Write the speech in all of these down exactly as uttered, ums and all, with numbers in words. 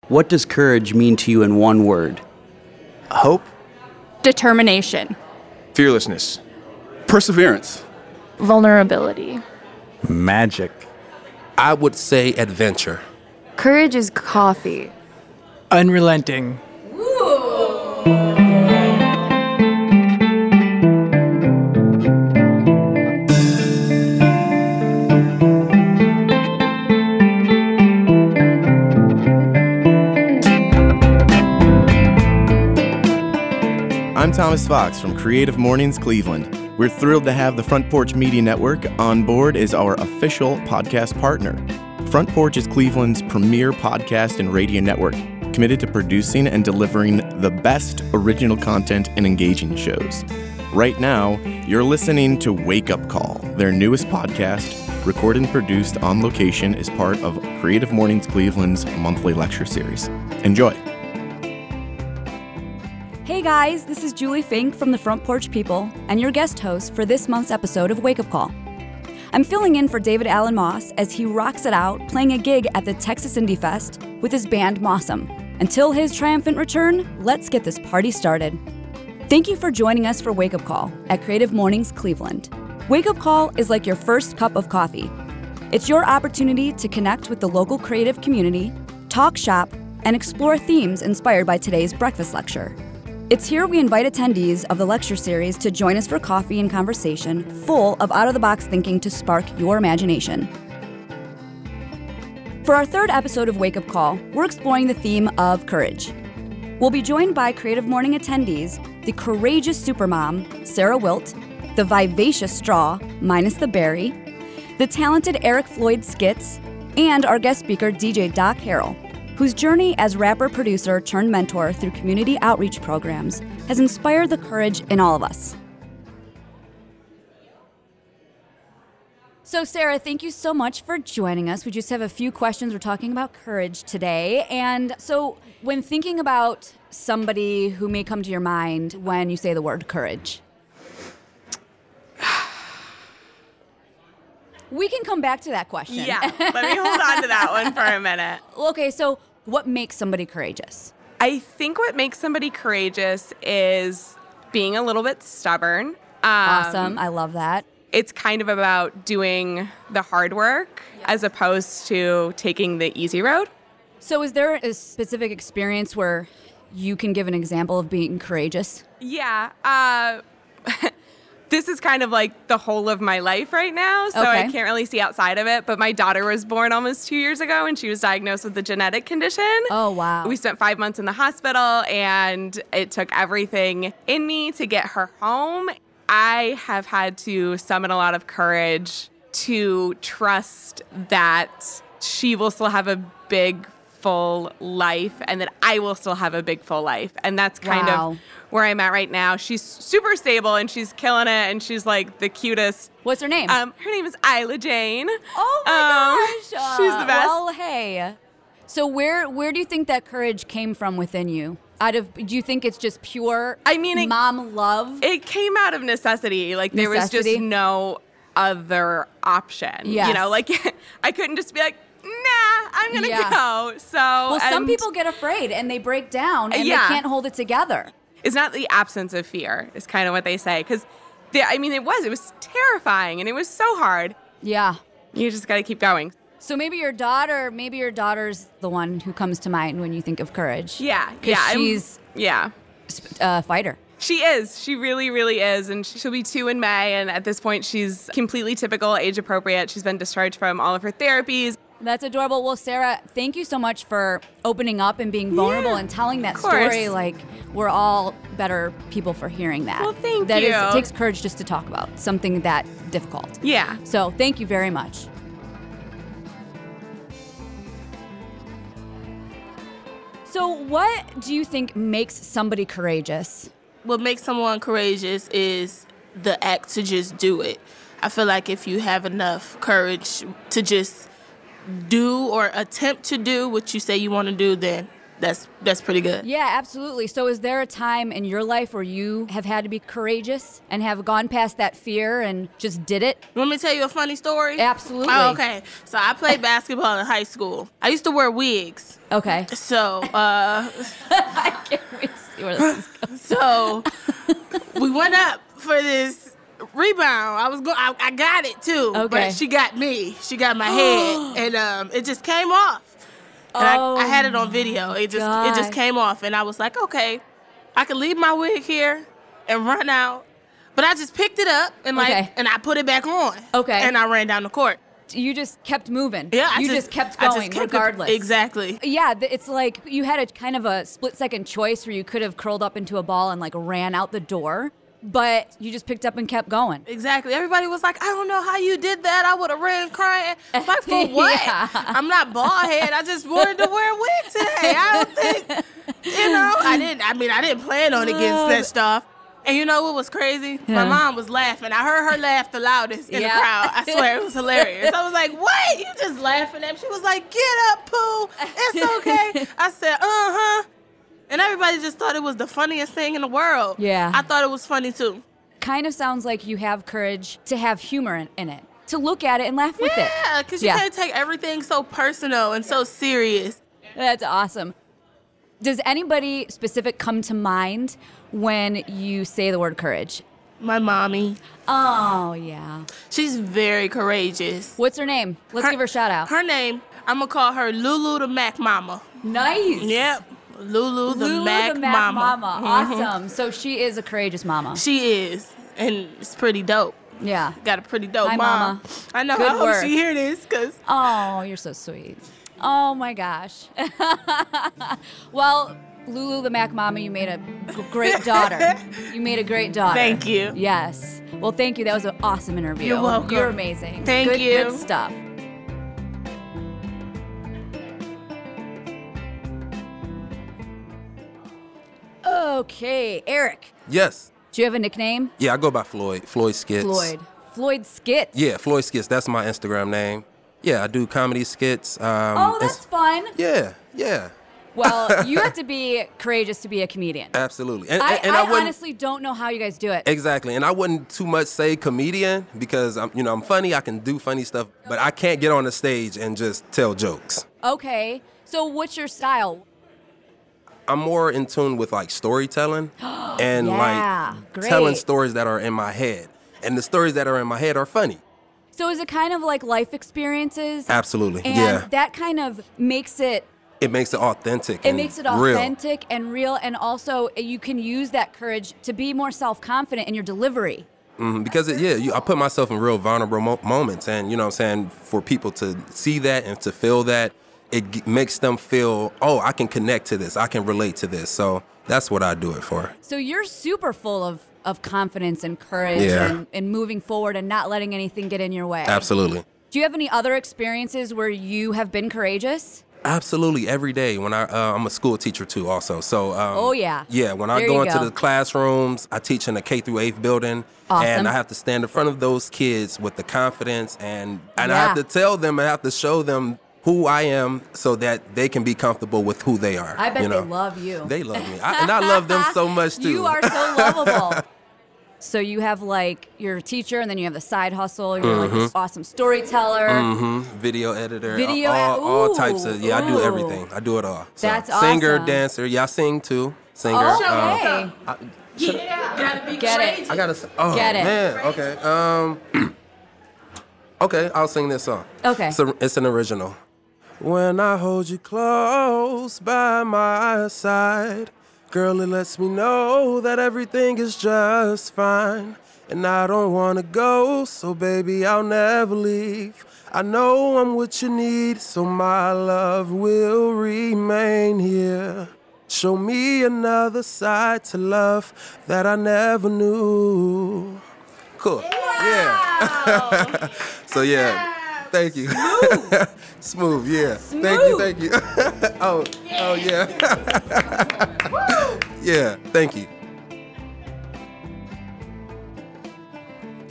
What does courage mean to you in one word? Hope. Determination. Fearlessness. Perseverance. Vulnerability. Magic. I would say adventure. Courage is coffee. Unrelenting. I'm Thomas Fox from Creative Mornings Cleveland. We're thrilled to have the Front Porch Media Network on board as our official podcast partner. Front Porch is Cleveland's premier podcast and radio network, committed to producing and delivering the best original content and engaging shows. Right now, you're listening to Wake Up Call, their newest podcast, recorded and produced on location as part of Creative Mornings Cleveland's monthly lecture series. Enjoy. Hey guys, this is Julie Fink from the Front Porch People and your guest host for this month's episode of Wake Up Call. I'm filling in for David Allen Moss as he rocks it out playing a gig at the Texas Indie Fest with his band Mossum. Until his triumphant return, let's get this party started. Thank you for joining us for Wake Up Call at Creative Mornings Cleveland. Wake Up Call is like your first cup of coffee. It's your opportunity to connect with the local creative community, talk shop, and explore themes inspired by today's breakfast lecture. It's here we invite attendees of the lecture series to join us for coffee and conversation full of out-of-the-box thinking to spark your imagination. For our third episode of Wake Up Call, we're exploring the theme of courage. We'll be joined by Creative Morning attendees, the courageous supermom, Sarah Wilt, the vivacious straw, minus the berry, the talented Eric Floyd Skits, and our guest speaker, D J Doc Harrell, whose journey as rapper, producer, turned mentor through community outreach programs has inspired the courage in all of us. So Sarah, thank you so much for joining us. We just have a few questions. We're talking about courage today. And so when thinking about somebody who may come to your mind when you say the word courage, we can come back to that question. Yeah, let me hold on to that one for a minute. Okay, so what makes somebody courageous? I think what makes somebody courageous is being a little bit stubborn. Um, Awesome. I love that. It's kind of about doing the hard work as opposed to taking the easy road. So is there a specific experience where you can give an example of being courageous? Yeah. Uh, this is kind of like the whole of my life right now, so Okay. I can't really see outside of it. But my daughter was born almost two years ago, and she was diagnosed with a genetic condition. Oh, wow. We spent five months in the hospital, and it took everything in me to get her home. I have had to summon a lot of courage to trust that she will still have a big, full life and that I will still have a big, full life. And that's kind Wow. of where I'm at right now. She's super stable and she's killing it and she's like the cutest. What's her name? Um, her name is Isla Jane. Oh my Um, gosh. she's the best. Well, hey. So where where do you think that courage came from within you? Out of do you think it's just pure I mean, it- mom love? It came out of necessity. Like there was Necessity? just no other option. Yes. You know, like I couldn't just be like, nah, I'm going to Yeah. go. So Well, some and people get afraid and they break down and Yeah. they can't hold it together. it's not the absence of fear is kind of what they say. Because, I mean, it was. It was terrifying and it was so hard. Yeah. You just got to keep going. So maybe your daughter, maybe your daughter's the one who comes to mind when you think of courage. Yeah. Because Yeah. I'm- she's yeah. a fighter. She is. She really, really is. And she'll be two in May. And at this point, she's completely typical, age appropriate. She's been discharged from all of her therapies. That's adorable. Well, Sarah, thank you so much for opening up and being vulnerable Yeah, and telling that of course. story. Like, we're all better people for hearing that. Well, thank That you. is, it takes courage just to talk about something that difficult. Yeah. So thank you very much. So what do you think makes somebody courageous? What makes someone courageous is the act to just do it. I feel like if you have enough courage to just do or attempt to do what you say you want to do, then that's that's pretty good. Yeah, absolutely. So is there a time in your life where you have had to be courageous and have gone past that fear and just did it? You want me to tell you a funny story? Absolutely. Oh, okay. So I played basketball in high school. I used to wear wigs. Okay. So, uh... I can't wait to see where this is going. So, we went up for this rebound. I was go- I, I got it, too. Okay. But she got me. She got my head. And um, it just came off. And Oh, I, I had it on video. It just it just God. came off, and I was like, okay, I can leave my wig here and run out. But I just picked it up and like Okay. and I put it back on. Okay. And I ran down the court. You just kept moving. Yeah, I you just, just, kept I going just kept it- regardless. exactly. Yeah, th- it's like you had a kind of a split second choice where you could have curled up into a ball and like ran out the door, but you just picked up and kept going. Exactly. Everybody was like, I don't know how you did that. I would have ran crying. It's like, for what? Yeah. I'm not bald head. I just wanted to wear a wig today. I don't think, you know, I didn't, I mean, I didn't plan on it getting snatched off. And you know what was crazy? Yeah. My mom was laughing. I heard her laugh the loudest in Yeah. the crowd. I swear, it was hilarious. I was like, what? You just laughing at me? She was like, get up, Pooh. It's okay. I said, uh-huh. And everybody just thought it was the funniest thing in the world. Yeah. I thought it was funny, too. Kind of sounds like you have courage to have humor in, in it, to look at it and laugh with it. Yeah, because you Yeah. can't take everything so personal and so serious. That's awesome. Does anybody specific come to mind when you say the word courage? My mommy, Oh, yeah. she's very courageous. What's her name? Let's give her a shout out. Her name, I'm going to call her Lulu the Mac Mama. Nice. Yep. Lulu the Lulu Mac, the Mac Mama. Mama. Mhm. Awesome. So she is a courageous mama. She is. And it's pretty dope. Yeah. Got a pretty dope Hi, mom. Mama. I know. Good I hope work. she hear this because Oh, you're so sweet. Oh my gosh. Well, Lulu the Mac Mama, you made a g- great daughter. You made a great daughter. Thank you. Yes. Well, thank you. That was an awesome interview. You're welcome. You're amazing. Thank good, you. Good stuff. Okay, Eric. Yes. Do you have a nickname? Yeah, I go by Floyd. Floyd Skits. Floyd. Floyd Skits. Yeah, Floyd Skits. That's my Instagram name. Yeah, I do comedy skits. Um, Oh, that's it's- fun. Yeah, yeah. Well, you have to be courageous to be a comedian. Absolutely. And, I, and I, I, wouldn't honestly don't know how you guys do it. exactly. And I wouldn't too much say comedian because I'm, you know, I'm funny. I can do funny stuff, but I can't get on the stage and just tell jokes. Okay, so what's your style? I'm more in tune with like storytelling and Yeah, like great. telling stories that are in my head. And the stories that are in my head are funny. So is it kind of like life experiences? Absolutely. And yeah. that kind of makes it It makes it authentic. it and makes it real. authentic and real, and also you can use that courage to be more self-confident in your delivery. Mhm, because it, yeah, you, I put myself in real vulnerable mo- moments, and you know what I'm saying, for people to see that and to feel that, it g- makes them feel, oh, I can connect to this, I can relate to this. So that's what I do it for. So you're super full of, of confidence and courage Yeah. and, and moving forward and not letting anything get in your way. Absolutely. Do you have any other experiences where you have been courageous? Absolutely, every day. When I, uh, I'm a school teacher too, also. So, um, Oh, yeah. yeah. When I There go you into go. the classrooms, I teach in a K through eighth building, Awesome. and I have to stand in front of those kids with the confidence, and and I Yeah. have to tell them, I have to show them who I am, so that they can be comfortable with who they are. I bet you know? they love you. They love me, I, and I love them so much too. You are so lovable. So you have like you're a teacher, and then you have the side hustle. You're like this awesome storyteller. Mhm. Video editor, Video all, ed- all ooh, types of yeah. I do ooh. everything. I do it all. So, That's singer, awesome. dancer. Yeah, I sing too. Singer. Okay. um, I, should- gotta be Get it. courageous. I gotta. s- Oh Get it. man. Okay. Um. okay, I'll sing this song. Okay. It's, a, it's an original. When I hold you close by my side, girl, it lets me know that everything is just fine. And I don't wanna go, so baby, I'll never leave. I know I'm what you need, so my love will remain here. Show me another side to love that I never knew. Cool. Yeah. So yeah. Thank you. Smooth. Smooth, yeah. Thank you, thank you. oh, oh yeah. yeah, thank you.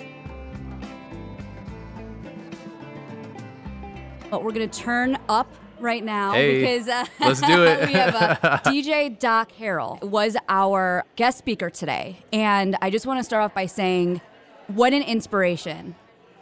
But we're gonna turn up right now Hey, because uh, let's do it. we have uh, D J Doc Harrell was our guest speaker today. And I just want to start off by saying what an inspiration.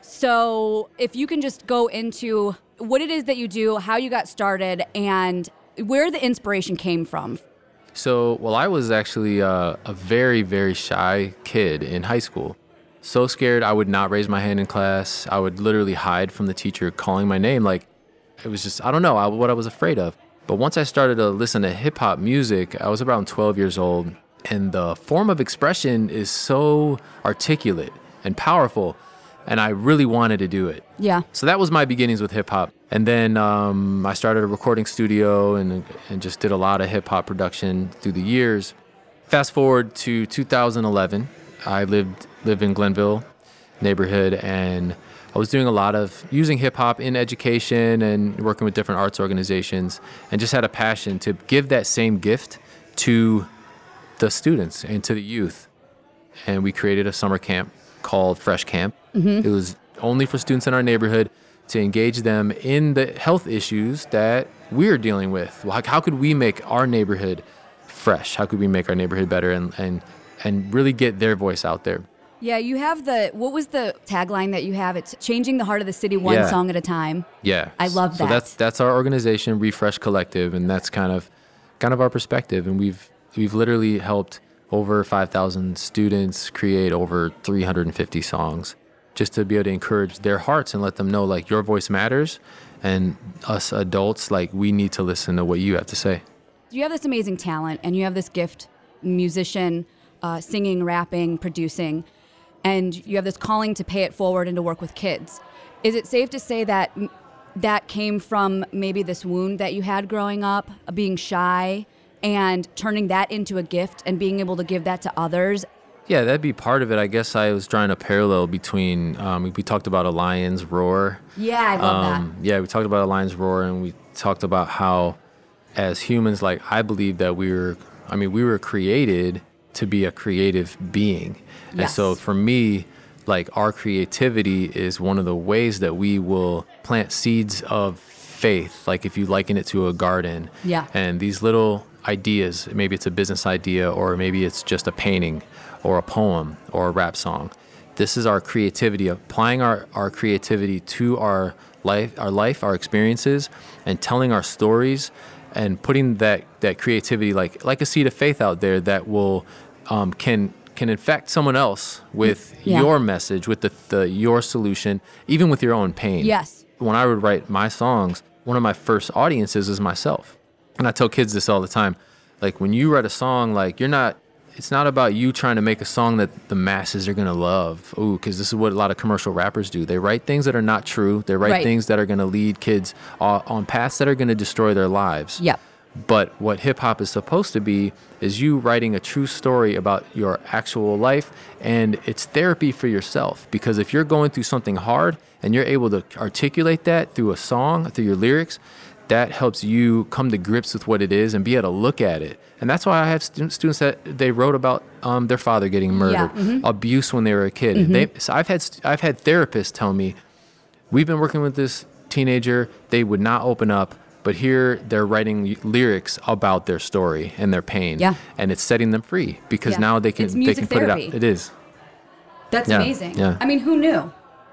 So if you can just go into what it is that you do, how you got started, and where the inspiration came from. So, well, I was actually uh, a very, very shy kid in high school. So scared I would not raise my hand in class. I would literally hide from the teacher calling my name. Like, it was just, I don't know I, what I was afraid of. But once I started to listen to hip hop music, I was around twelve years old. And the form of expression is so articulate and powerful. And I really wanted to do it. Yeah. So that was my beginnings with hip hop. And then um, I started a recording studio and and just did a lot of hip hop production through the years. Fast forward to two thousand eleven, I lived lived in Glenville neighborhood, and I was doing a lot of using hip hop in education and working with different arts organizations, and just had a passion to give that same gift to the students and to the youth. And we created a summer camp called Fresh Camp. Mm-hmm. It was only for students in our neighborhood to engage them in the health issues that we're dealing with. Like, how could we make our neighborhood fresh? How could we make our neighborhood better and, and, and really get their voice out there? Yeah, you have the, what was the tagline that you have? It's changing the heart of the city one Yeah. song at a time. Yeah. I love that. So that's that's our organization, Refresh Collective, and that's kind of kind of our perspective. And we've we've literally helped over five thousand students create over three hundred fifty songs, just to be able to encourage their hearts and let them know, like, your voice matters, and us adults, like, we need to listen to what you have to say. You have this amazing talent, and you have this gift, musician, uh, singing, rapping, producing, and you have this calling to pay it forward and to work with kids. Is it safe to say that m- that came from maybe this wound that you had growing up, uh, being shy, and turning that into a gift and being able to give that to others? Yeah, that'd be part of it. I guess I was drawing a parallel between, um, we talked about a lion's roar. Yeah, I love um, that. Yeah, we talked about a lion's roar, and we talked about how, as humans, like, I believe that we were, I mean, we were created to be a creative being. And Yes. so for me, like, our creativity is one of the ways that we will plant seeds of faith. Like, if you liken it to a garden. Yeah. And these little ideas, maybe it's a business idea, or maybe it's just a painting or a poem or a rap song. This is our creativity, applying our, our creativity to our life, our life, our experiences, and telling our stories, and putting that, that creativity like like a seed of faith out there that will um, can can infect someone else with Yeah. your message, with the, the your solution, even with your own pain. Yes. When I would write my songs, one of my first audiences is myself. And I tell kids this all the time. Like, when you write a song, like, you're not, it's not about you trying to make a song that the masses are going to love. Ooh, because this is what a lot of commercial rappers do. They write things that are not true. They write Right. things that are going to lead kids on, on paths that are going to destroy their lives. Yep. But what hip hop is supposed to be is you writing a true story about your actual life, and it's therapy for yourself. Because if you're going through something hard and you're able to articulate that through a song, through your lyrics, that helps you come to grips with what it is and be able to look at it. And that's why I have stu- students that they wrote about um, their father getting murdered, Yeah. Mm-hmm. abuse when they were a kid. Mm-hmm. They, so I've had st- I've had therapists tell me, we've been working with this teenager, they would not open up, but here they're writing lyrics about their story and their pain. Yeah. And it's setting them free, because Yeah. now they can It's they music can put therapy. it out. It is. That's Yeah, amazing. yeah. I mean, who knew?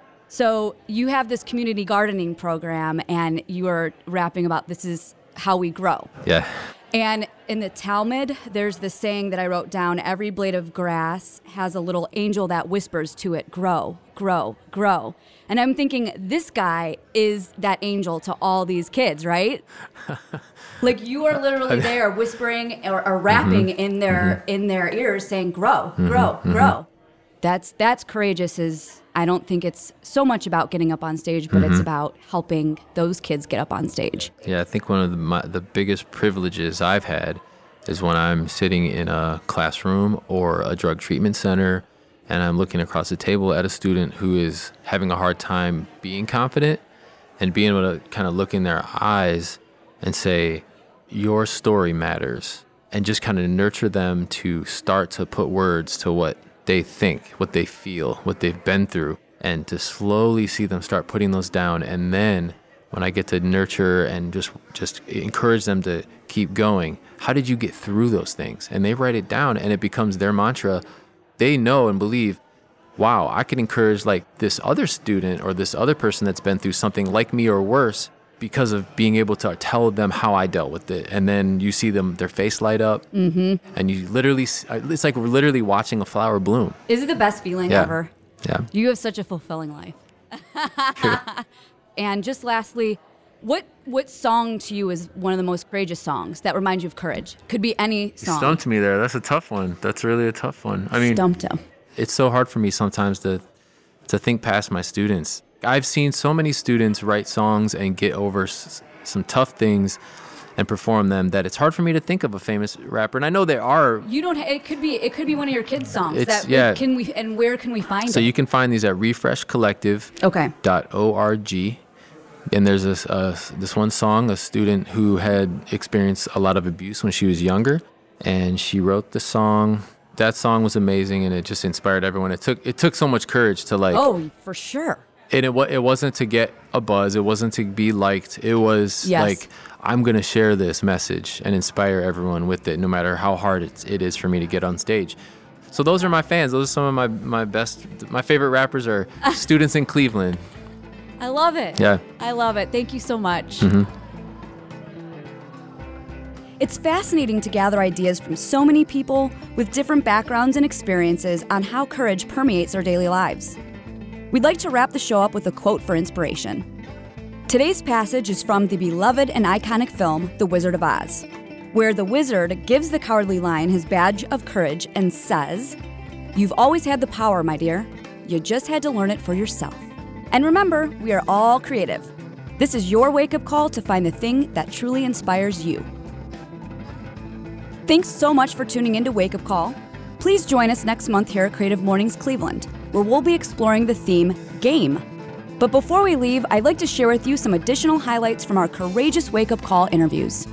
So you have this community gardening program, and you are rapping about this is how we grow. Yeah. And in the Talmud, there's this saying that I wrote down: every blade of grass has a little angel that whispers to it, grow, grow, grow. And I'm thinking, this guy is that angel to all these kids, right? Like, you are literally there whispering or, or rapping Mm-hmm. in their in their ears, saying, grow, Mm-hmm. grow, grow. That's that's courageous. Is I don't think it's so much about getting up on stage, but Mm-hmm. it's about helping those kids get up on stage. Yeah, I think one of the, my, the biggest privileges I've had is when I'm sitting in a classroom or a drug treatment center, and I'm looking across the table at a student who is having a hard time being confident, and being able to kind of look in their eyes and say, your story matters, and just kind of nurture them to start to put words to what they think, what they feel, what they've been through, and to slowly see them start putting those down. And then when I get to nurture and just just encourage them to keep going. How did you get through those things? And they write it down, and it becomes their mantra. They know and believe, wow, I can encourage like this other student or this other person that's been through something like me or worse because of being able to tell them how I dealt with it. And then you see them, their face light up, Mm-hmm. and you literally, it's like we're literally watching a flower bloom. Is it the best feeling Yeah. ever? Yeah. You have such a fulfilling life. And just lastly, what what song to you is one of the most courageous songs that reminds you of courage? Could be any You song. stumped me there. That's a tough one. That's really a tough one. I mean, Stumped him. It's so hard for me sometimes to to think past my students. I've seen so many students write songs and get over s- some tough things and perform them that it's hard for me to think of a famous rapper. And I know there are. You don't. Ha- it could be. It could be one of your kids' songs. It's- that yeah. Can we? And where can we find So it? you can find these at refresh collective Okay. dot org. And there's this uh, this one song, a student who had experienced a lot of abuse when she was younger, and she wrote the song. That song was amazing, and it just inspired everyone. It took it took so much courage to like. Oh, for sure. And it wa- it wasn't to get a buzz. It wasn't to be liked. It was Yes. like, I'm gonna share this message and inspire everyone with it, no matter how hard it's, it is for me to get on stage. So those are my fans. Those are some of my my best, my favorite rappers are students in Cleveland. I love it. Yeah. I love it. Thank you so much. Mhm. It's fascinating to gather ideas from so many people with different backgrounds and experiences on how courage permeates our daily lives. We'd like to wrap the show up with a quote for inspiration. Today's passage is from the beloved and iconic film, The Wizard of Oz, where the wizard gives the Cowardly Lion his badge of courage and says, "You've always had the power, my dear. You just had to learn it for yourself." And remember, we are all creative. This is your wake-up call to find the thing that truly inspires you. Thanks so much for tuning in to Wake Up Call. Please join us next month here at Creative Mornings Cleveland, where we'll be exploring the theme Game. But before we leave, I'd like to share with you some additional highlights from our courageous Wake Up Call interviews.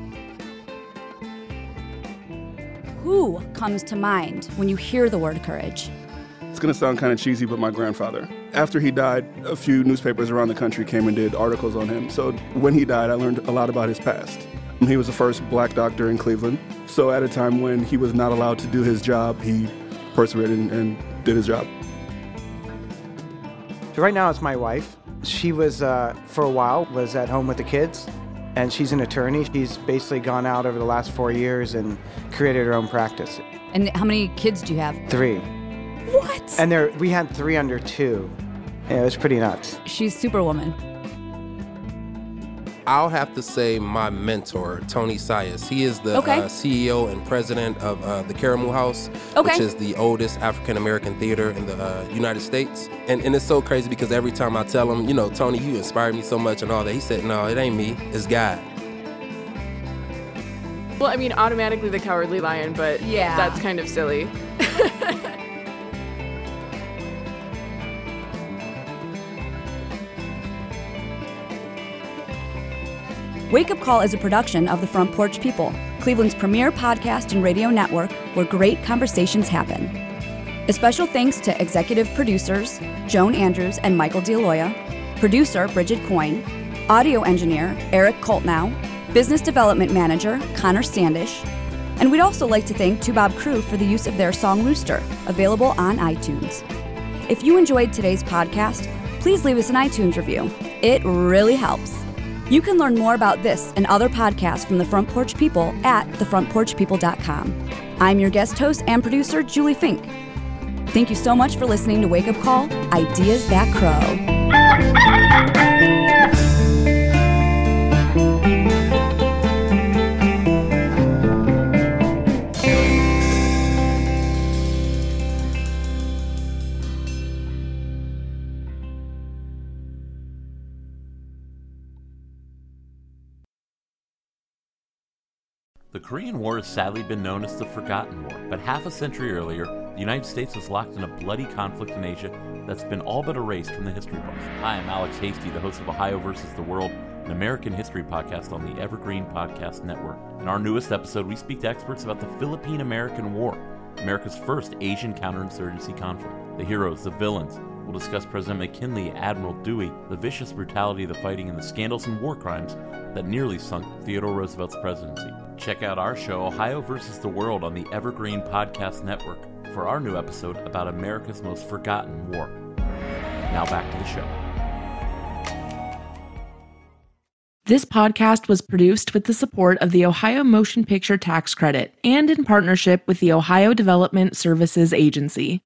Who comes to mind when you hear the word courage? It's going to sound kind of cheesy, but my grandfather. After he died, a few newspapers around the country came and did articles on him. So when he died, I learned a lot about his past. He was the first black doctor in Cleveland. So at a time when he was not allowed to do his job, he persevered and, and did his job. So right now it's my wife. She was, uh, for a while, was at home with the kids, and she's an attorney. She's basically gone out over the last four years and created her own practice. And how many kids do you have? Three. What? And there, we had three under two. Yeah, it was pretty nuts. She's Superwoman. I'll have to say my mentor, Tony Sias. He is the Okay. uh, C E O and president of uh, the Karamu House, Okay. which is the oldest African-American theater in the uh, United States. And, and it's so crazy because every time I tell him, you know, Tony, you inspired me so much and all that, he said, no, it ain't me, it's God. Well, I mean, automatically the Cowardly Lion, but Yeah. that's kind of silly. Wake Up Call is a production of the Front Porch People, Cleveland's premier podcast and radio network where great conversations happen. A special thanks to executive producers Joan Andrews and Michael D'Aloia, producer Bridget Coyne, audio engineer Eric Koltnow, business development manager Connor Standish, and we'd also like to thank Tubob Crew for the use of their song Rooster, available on iTunes. If you enjoyed today's podcast, please leave us an iTunes review. It really helps. You can learn more about this and other podcasts from the Front Porch People at the front porch people dot com. I'm your guest host and producer, Julie Fink. Thank you so much for listening to Wake Up Call, Ideas That Crow. The Korean War has sadly been known as the Forgotten War, but half a century earlier, the United States was locked in a bloody conflict in Asia that's been all but erased from the history books. Hi, I'm Alex Hasty, the host of Ohio versus the World, an American history podcast on the Evergreen Podcast Network. In our newest episode, we speak to experts about the Philippine-American War, America's first Asian counterinsurgency conflict. The heroes, the villains, we'll discuss President McKinley, Admiral Dewey, the vicious brutality of the fighting, and the scandals and war crimes that nearly sunk Theodore Roosevelt's presidency. Check out our show, Ohio versus the World, on the Evergreen Podcast Network for our new episode about America's most forgotten war. Now back to the show. This podcast was produced with the support of the Ohio Motion Picture Tax Credit and in partnership with the Ohio Development Services Agency.